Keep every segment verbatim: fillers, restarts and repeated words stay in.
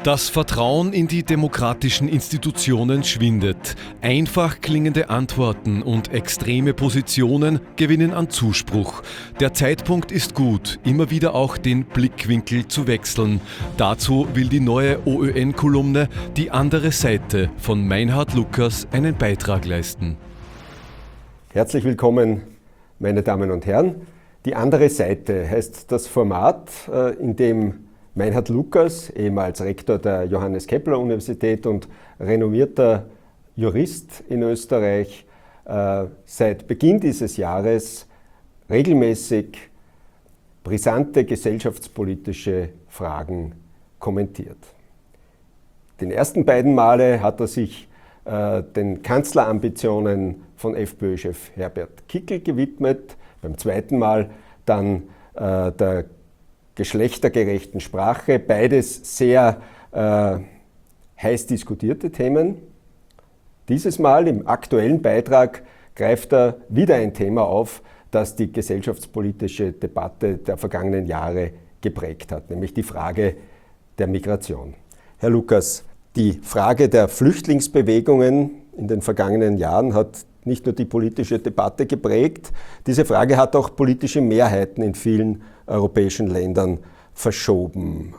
Das Vertrauen in die demokratischen Institutionen schwindet. Einfach klingende Antworten und extreme Positionen gewinnen an Zuspruch. Der Zeitpunkt ist gut, immer wieder auch den Blickwinkel zu wechseln. Dazu will die neue O Ö N-Kolumne Die andere Seite von Meinhard Lukas einen Beitrag leisten. Herzlich willkommen, meine Damen und Herren. Die andere Seite heißt das Format, in dem Meinhard Lukas, ehemals Rektor der Johannes Kepler Universität und renommierter Jurist in Österreich, äh, seit Beginn dieses Jahres regelmäßig brisante gesellschaftspolitische Fragen kommentiert. Den ersten beiden Male hat er sich äh, den Kanzlerambitionen von FPÖ-Chef Herbert Kickl gewidmet, beim zweiten Mal dann äh, der geschlechtergerechten Sprache, beides sehr äh, heiß diskutierte Themen. Dieses Mal im aktuellen Beitrag greift er wieder ein Thema auf, das die gesellschaftspolitische Debatte der vergangenen Jahre geprägt hat, nämlich die Frage der Migration. Herr Lukas, die Frage der Flüchtlingsbewegungen in den vergangenen Jahren hat nicht nur die politische Debatte geprägt, diese Frage hat auch politische Mehrheiten in vielen europäischen Ländern verschoben.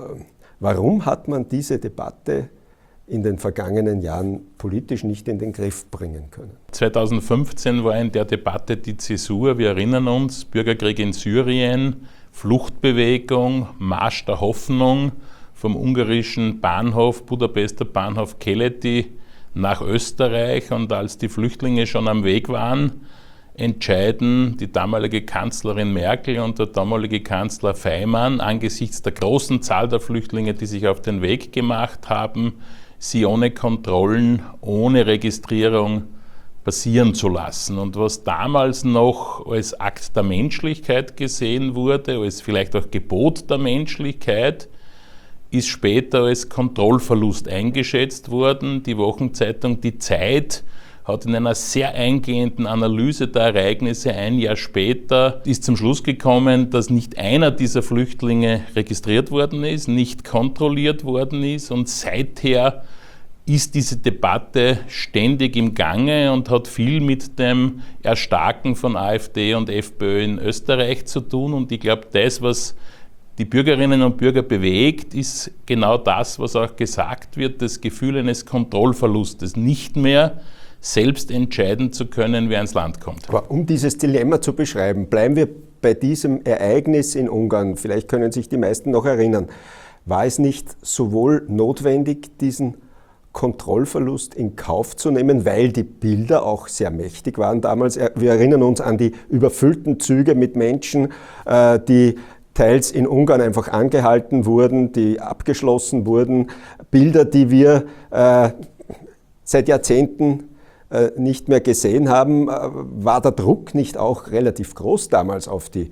Warum hat man diese Debatte in den vergangenen Jahren politisch nicht in den Griff bringen können? zweitausendfünfzehn war in der Debatte die Zäsur, wir erinnern uns, Bürgerkrieg in Syrien, Fluchtbewegung, Marsch der Hoffnung vom ungarischen Bahnhof, Budapester Bahnhof Keleti nach Österreich, und als die Flüchtlinge schon am Weg waren, entscheiden die damalige Kanzlerin Merkel und der damalige Kanzler Faymann angesichts der großen Zahl der Flüchtlinge, die sich auf den Weg gemacht haben, sie ohne Kontrollen, ohne Registrierung passieren zu lassen. Und was damals noch als Akt der Menschlichkeit gesehen wurde, als vielleicht auch Gebot der Menschlichkeit, ist später als Kontrollverlust eingeschätzt worden. Die Wochenzeitung Die Zeit hat in einer sehr eingehenden Analyse der Ereignisse ein Jahr später ist zum Schluss gekommen, dass nicht einer dieser Flüchtlinge registriert worden ist, nicht kontrolliert worden ist, und seither ist diese Debatte ständig im Gange und hat viel mit dem Erstarken von AfD und FPÖ in Österreich zu tun. Und ich glaube, das, was die Bürgerinnen und Bürger bewegt, ist genau das, was auch gesagt wird, das Gefühl eines Kontrollverlustes, nicht mehr selbst entscheiden zu können, wer ins Land kommt. Aber um dieses Dilemma zu beschreiben, bleiben wir bei diesem Ereignis in Ungarn. Vielleicht können sich die meisten noch erinnern. War es nicht sowohl notwendig, diesen Kontrollverlust in Kauf zu nehmen, weil die Bilder auch sehr mächtig waren damals? Wir erinnern uns an die überfüllten Züge mit Menschen, die teils in Ungarn einfach angehalten wurden, die abgeschlossen wurden. Bilder, die wir äh, seit Jahrzehnten äh, nicht mehr gesehen haben. War der Druck nicht auch relativ groß damals auf die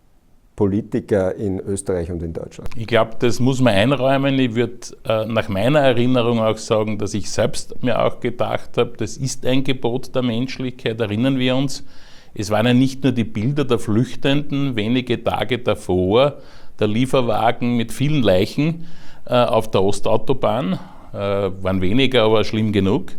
Politiker in Österreich und in Deutschland? Ich glaube, das muss man einräumen. Ich würde äh, nach meiner Erinnerung auch sagen, dass ich selbst mir auch gedacht habe, das ist ein Gebot der Menschlichkeit. Erinnern wir uns, es waren ja nicht nur die Bilder der Flüchtenden, wenige Tage davor der Lieferwagen mit vielen Leichen äh, auf der Ostautobahn, äh, waren weniger, aber schlimm genug.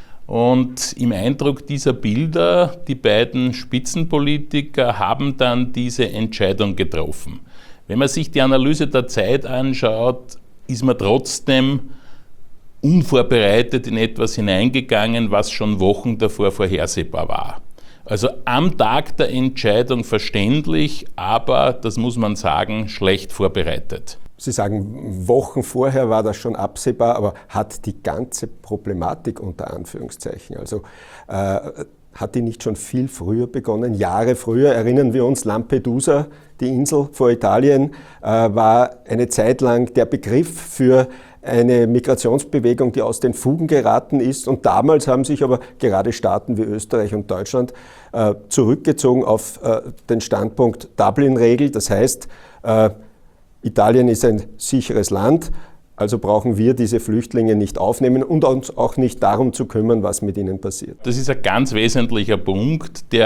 Und im Eindruck dieser Bilder, die beiden Spitzenpolitiker haben dann diese Entscheidung getroffen. Wenn man sich die Analyse der Zeit anschaut, ist man trotzdem unvorbereitet in etwas hineingegangen, was schon Wochen davor vorhersehbar war. Also am Tag der Entscheidung verständlich, aber, das muss man sagen, schlecht vorbereitet. Sie sagen, Wochen vorher war das schon absehbar, aber hat die ganze Problematik unter Anführungszeichen, also äh, hat die nicht schon viel früher begonnen, Jahre früher? Erinnern wir uns, Lampedusa, die Insel vor Italien, äh, war eine Zeit lang der Begriff für eine Migrationsbewegung, die aus den Fugen geraten ist. Und damals haben sich aber gerade Staaten wie Österreich und Deutschland äh, zurückgezogen auf äh, den Standpunkt Dublin-Regel. Das heißt, äh, Italien ist ein sicheres Land, also brauchen wir diese Flüchtlinge nicht aufnehmen und uns auch nicht darum zu kümmern, was mit ihnen passiert. Das ist ein ganz wesentlicher Punkt, der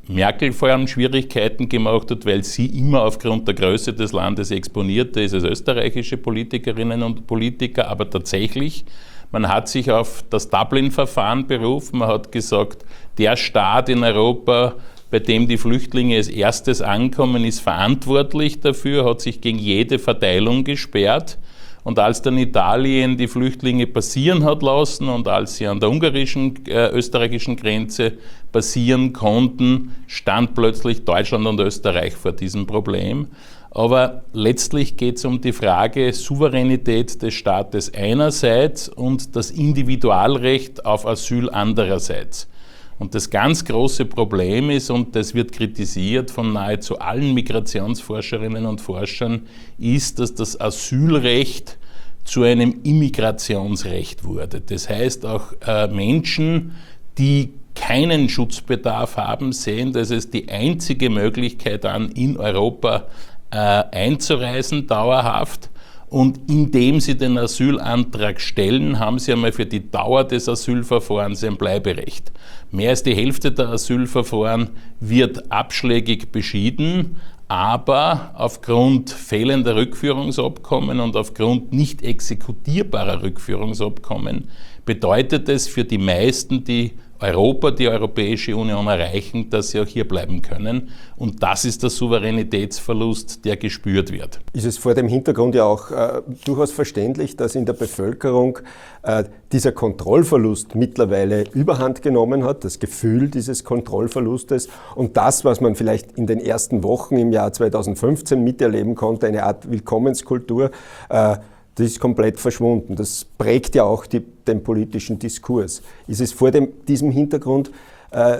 Merkel vor allem Schwierigkeiten gemacht hat, weil sie immer aufgrund der Größe des Landes exponierter ist als österreichische Politikerinnen und Politiker, aber tatsächlich, man hat sich auf das Dublin-Verfahren berufen, man hat gesagt, der Staat in Europa, bei dem die Flüchtlinge als erstes ankommen, ist verantwortlich dafür, hat sich gegen jede Verteilung gesperrt. Und als dann Italien die Flüchtlinge passieren hat lassen und als sie an der ungarischen, äh, österreichischen Grenze passieren konnten, stand plötzlich Deutschland und Österreich vor diesem Problem. Aber letztlich geht es um die Frage Souveränität des Staates einerseits und das Individualrecht auf Asyl andererseits. Und das ganz große Problem ist, und das wird kritisiert von nahezu allen Migrationsforscherinnen und Forschern, ist, dass das Asylrecht zu einem Immigrationsrecht wurde. Das heißt, auch äh, Menschen, die keinen Schutzbedarf haben, sehen, dass es die einzige Möglichkeit an, in Europa äh, einzureisen, dauerhaft. Und indem sie den Asylantrag stellen, haben sie einmal für die Dauer des Asylverfahrens ein Bleiberecht. Mehr als die Hälfte der Asylverfahren wird abschlägig beschieden, aber aufgrund fehlender Rückführungsabkommen und aufgrund nicht exekutierbarer Rückführungsabkommen bedeutet es für die meisten, die Europa, die Europäische Union erreichen, dass sie auch hier bleiben können. Und das ist der Souveränitätsverlust, der gespürt wird. Ist es vor dem Hintergrund ja auch äh, durchaus verständlich, dass in der Bevölkerung äh, dieser Kontrollverlust mittlerweile Überhand genommen hat, das Gefühl dieses Kontrollverlustes und das, was man vielleicht in den ersten Wochen im Jahr zweitausendfünfzehn miterleben konnte, eine Art Willkommenskultur, äh, das ist komplett verschwunden. Das prägt ja auch die, den politischen Diskurs. Ist es vor dem, diesem Hintergrund äh,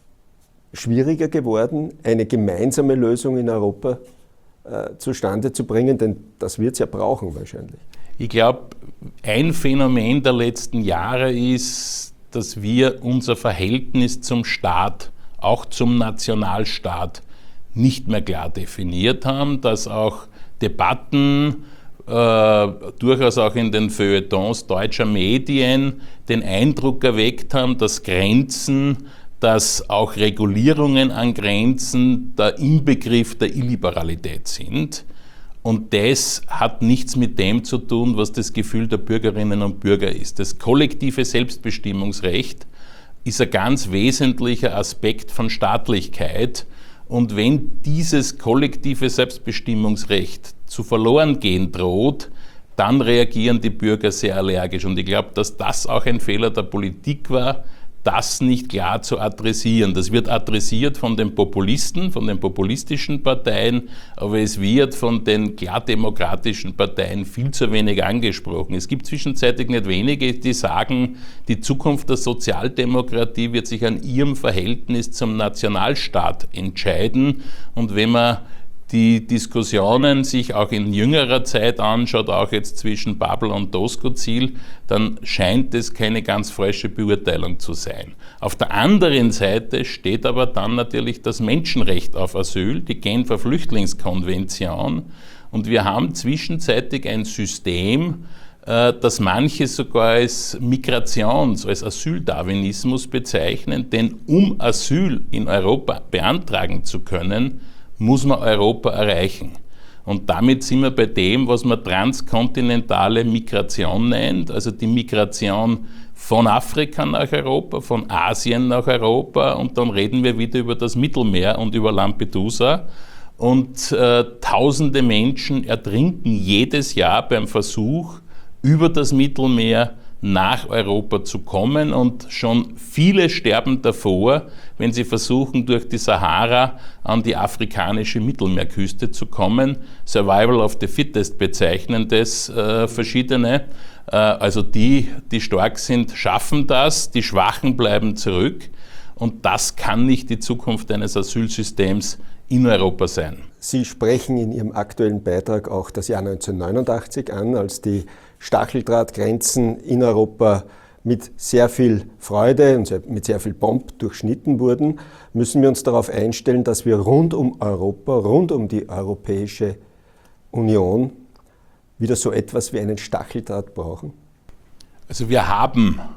schwieriger geworden, eine gemeinsame Lösung in Europa äh, zustande zu bringen? Denn das wird es ja brauchen wahrscheinlich. Ich glaube, ein Phänomen der letzten Jahre ist, dass wir unser Verhältnis zum Staat, auch zum Nationalstaat, nicht mehr klar definiert haben, dass auch Debatten, Äh, durchaus auch in den Feuilletons deutscher Medien den Eindruck erweckt haben, dass Grenzen, dass auch Regulierungen an Grenzen der Inbegriff der Illiberalität sind. Und das hat nichts mit dem zu tun, was das Gefühl der Bürgerinnen und Bürger ist. Das kollektive Selbstbestimmungsrecht ist ein ganz wesentlicher Aspekt von Staatlichkeit. Und wenn dieses kollektive Selbstbestimmungsrecht zu verloren gehen droht, dann reagieren die Bürger sehr allergisch. Und ich glaube, dass das auch ein Fehler der Politik war, das nicht klar zu adressieren. Das wird adressiert von den Populisten, von den populistischen Parteien, aber es wird von den klar demokratischen Parteien viel zu wenig angesprochen. Es gibt zwischenzeitlich nicht wenige, die sagen, die Zukunft der Sozialdemokratie wird sich an ihrem Verhältnis zum Nationalstaat entscheiden. Und wenn man die Diskussionen sich auch in jüngerer Zeit anschaut, auch jetzt zwischen Babel und Doskozil, dann scheint es keine ganz falsche Beurteilung zu sein. Auf der anderen Seite steht aber dann natürlich das Menschenrecht auf Asyl, die Genfer Flüchtlingskonvention, und wir haben zwischenzeitlich ein System, das manche sogar als Migrations-, als Asyldarwinismus bezeichnen, denn um Asyl in Europa beantragen zu können, muss man Europa erreichen. Und damit sind wir bei dem, was man transkontinentale Migration nennt, also die Migration von Afrika nach Europa, von Asien nach Europa, und dann reden wir wieder über das Mittelmeer und über Lampedusa. Und äh, tausende Menschen ertrinken jedes Jahr beim Versuch, über das Mittelmeer nach Europa zu kommen, und schon viele sterben davor, wenn sie versuchen, durch die Sahara an die afrikanische Mittelmeerküste zu kommen. Survival of the Fittest bezeichnen das äh, verschiedene. Äh, also die, die stark sind, schaffen das, die Schwachen bleiben zurück, und das kann nicht die Zukunft eines Asylsystems in Europa sein. Sie sprechen in Ihrem aktuellen Beitrag auch das Jahr neunzehnhundertneunundachtzig an, als die Stacheldrahtgrenzen in Europa mit sehr viel Freude und mit sehr viel Pomp durchschnitten wurden. Müssen wir uns darauf einstellen, dass wir rund um Europa, rund um die Europäische Union wieder so etwas wie einen Stacheldraht brauchen? Also wir haben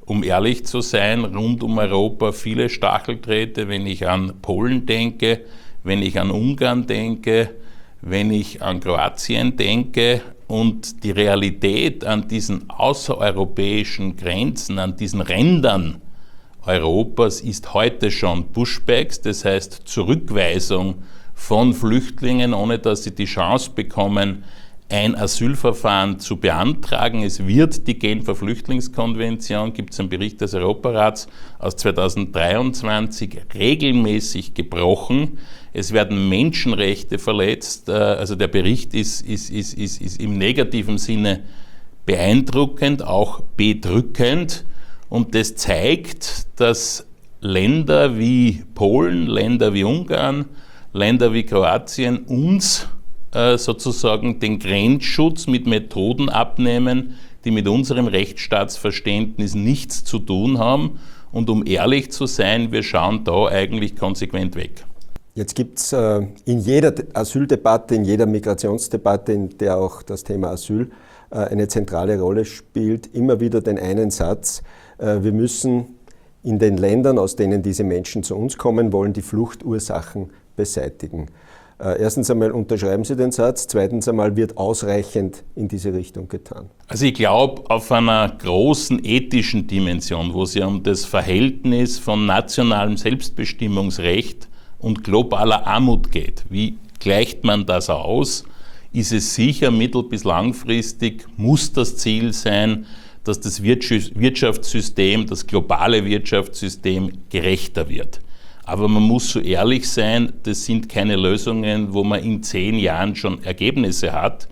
um ehrlich zu sein, rund um Europa viele Stacheldrahte, wenn ich an Polen denke, wenn ich an Ungarn denke, wenn ich an Kroatien denke. Und die Realität an diesen außereuropäischen Grenzen, an diesen Rändern Europas ist heute schon Pushbacks, das heißt Zurückweisung von Flüchtlingen, ohne dass sie die Chance bekommen, ein Asylverfahren zu beantragen. Es wird die Genfer Flüchtlingskonvention, gibt es einen Bericht des Europarats aus zweitausenddreiundzwanzig, regelmäßig gebrochen. Es werden Menschenrechte verletzt. Also der Bericht ist, ist, ist, ist, ist im negativen Sinne beeindruckend, auch bedrückend. Und das zeigt, dass Länder wie Polen, Länder wie Ungarn, Länder wie Kroatien uns äh, sozusagen den Grenzschutz mit Methoden abnehmen, die mit unserem Rechtsstaatsverständnis nichts zu tun haben. Und um ehrlich zu sein, wir schauen da eigentlich konsequent weg. Jetzt gibt es äh, in jeder Asyldebatte, in jeder Migrationsdebatte, in der auch das Thema Asyl äh, eine zentrale Rolle spielt, immer wieder den einen Satz: äh, Wir müssen in den Ländern, aus denen diese Menschen zu uns kommen wollen, die Fluchtursachen beseitigen. Äh, erstens einmal unterschreiben Sie den Satz, zweitens einmal wird ausreichend in diese Richtung getan. Also ich glaube, auf einer großen ethischen Dimension, wo es ja um das Verhältnis von nationalem Selbstbestimmungsrecht und globaler Armut geht. Wie gleicht man das aus? Ist es sicher, mittel- bis langfristig muss das Ziel sein, dass das Wirtschaftssystem, das globale Wirtschaftssystem gerechter wird. Aber man muss so ehrlich sein, das sind keine Lösungen, wo man in zehn Jahren schon Ergebnisse hat.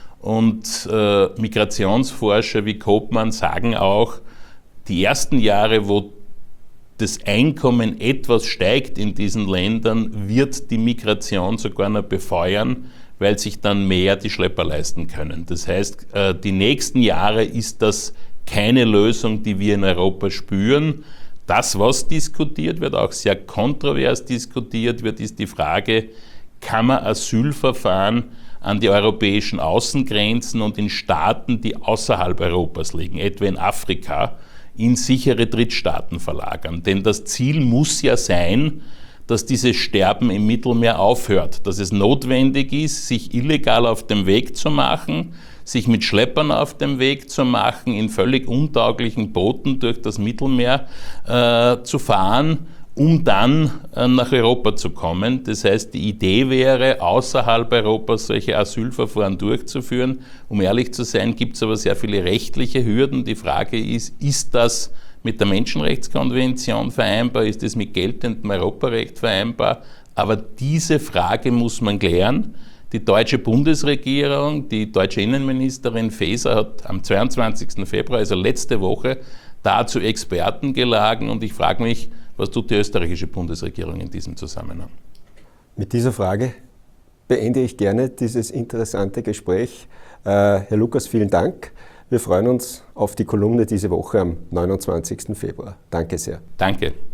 Und äh, Migrationsforscher wie Koopman sagen auch, die ersten Jahre, wo das Einkommen etwas steigt in diesen Ländern, wird die Migration sogar noch befeuern, weil sich dann mehr die Schlepper leisten können. Das heißt, die nächsten Jahre ist das keine Lösung, die wir in Europa spüren. Das, was diskutiert wird, auch sehr kontrovers diskutiert wird, ist die Frage, kann man Asylverfahren an die europäischen Außengrenzen und in Staaten, die außerhalb Europas liegen, etwa in Afrika, in sichere Drittstaaten verlagern. Denn das Ziel muss ja sein, dass dieses Sterben im Mittelmeer aufhört, dass es notwendig ist, sich illegal auf den Weg zu machen, sich mit Schleppern auf den Weg zu machen, in völlig untauglichen Booten durch das Mittelmeer äh, zu fahren, um dann äh, nach Europa zu kommen. Das heißt, die Idee wäre, außerhalb Europas solche Asylverfahren durchzuführen. Um ehrlich zu sein, gibt es aber sehr viele rechtliche Hürden. Die Frage ist, ist das mit der Menschenrechtskonvention vereinbar? Ist es mit geltendem Europarecht vereinbar? Aber diese Frage muss man klären. Die deutsche Bundesregierung, die deutsche Innenministerin Faeser hat am zweiundzwanzigsten Februar, also letzte Woche, dazu Experten geladen. Und ich frage mich, was tut die österreichische Bundesregierung in diesem Zusammenhang? Mit dieser Frage beende ich gerne dieses interessante Gespräch. Äh, Herr Lukas, vielen Dank. Wir freuen uns auf die Kolumne diese Woche am neunundzwanzigsten Februar. Danke sehr. Danke.